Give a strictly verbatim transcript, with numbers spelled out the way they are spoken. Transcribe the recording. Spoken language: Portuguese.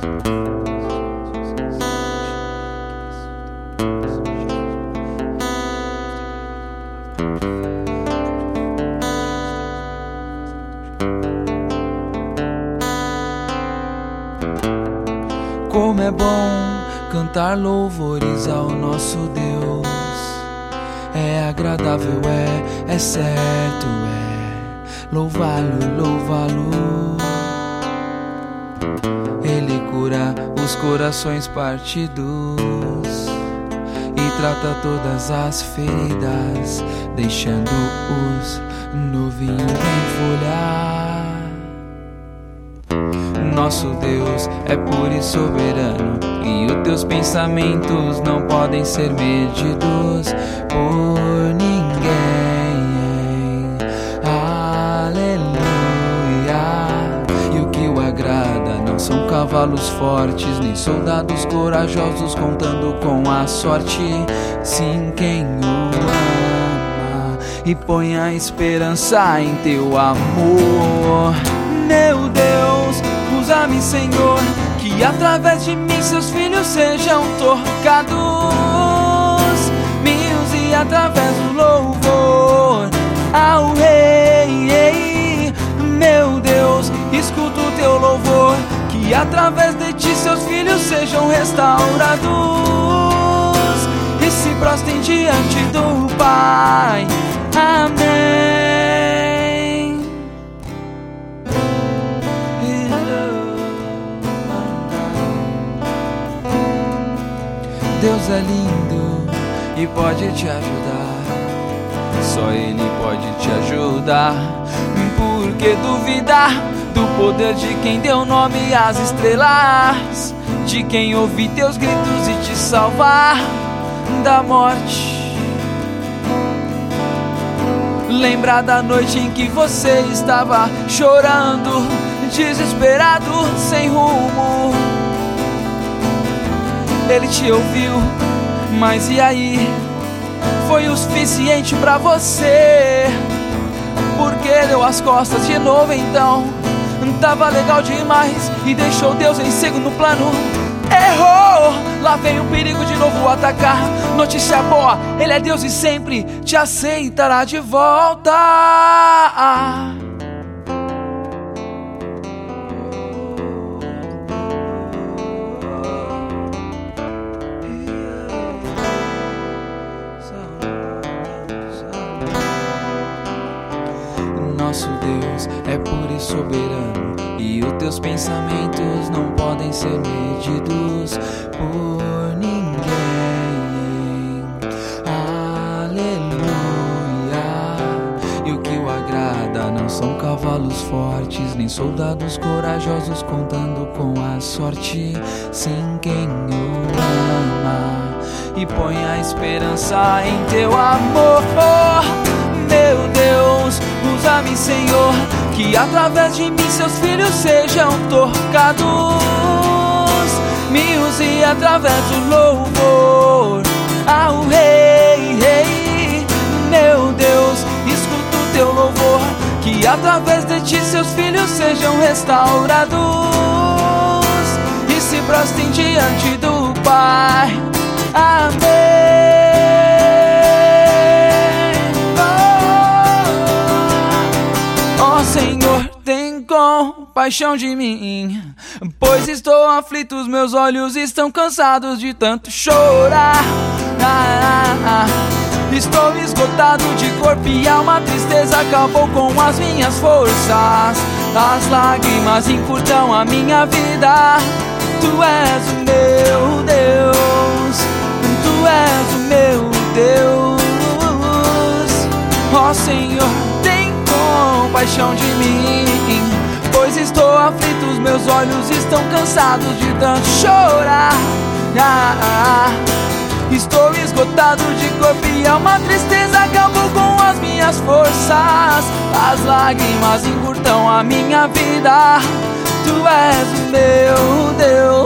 Como é bom cantar louvores ao nosso Deus. É agradável, é, é certo, é louvá-lo, louvá-lo. Ele cura os corações partidos e trata todas as feridas, deixando-os novinhos em folha. Nosso Deus é puro e soberano, e os teus pensamentos não podem ser medidos por ninguém. Aleluia. E o que o agrada não são cavalos fortes, nem soldados corajosos contando com a sorte. Sim, quem o ama e põe a esperança em teu amor. Meu Deus, usa-me, Senhor, que através de mim seus filhos sejam tocados. Me use através do louvor ao Rei. Meu Deus, escuta o teu louvor, que através de ti seus filhos sejam restaurados e se prostrem diante do Pai. Amém. Deus é lindo e pode te ajudar. Só Ele pode te ajudar. Por que duvidar do poder de quem deu nome às estrelas, de quem ouvi teus gritos e te salvar da morte? Lembrar da noite em que você estava chorando, desesperado, sem rumo. Ele te ouviu, mas e aí? Foi o suficiente pra você? Porque deu as costas de novo então? Tava legal demais e deixou Deus em segundo plano. Errou! Lá vem o perigo de novo atacar. Notícia boa, Ele é Deus e sempre te aceitará de volta. Nosso Deus é puro e soberano, e os teus pensamentos não podem ser medidos por ninguém. Aleluia. E o que o agrada não são cavalos fortes, nem soldados corajosos contando com a sorte. Sim, quem o ama e põe a esperança em teu amor. Meu Deus, usa-me, Senhor, que através de mim seus filhos sejam tocados. Me use através do louvor ao Rei, Rei. Meu Deus, escuta o teu louvor, que através de ti seus filhos sejam restaurados e se prostrem diante do Pai. Amém. Senhor, tem compaixão de mim, pois estou aflito, os meus olhos estão cansados de tanto chorar. Ah, ah, ah. Estou esgotado de corpo e alma, a tristeza acabou com as minhas forças. As lágrimas encurtam a minha vida. Tu és o meu Deus, Tu és o meu Deus. Ó Senhor, compaixão de mim, pois estou aflito, os meus olhos estão cansados de tanto chorar. Ah, ah, estou esgotado de corpo e alma, a tristeza acabou com as minhas forças. As lágrimas encurtam a minha vida. Tu és o meu Deus.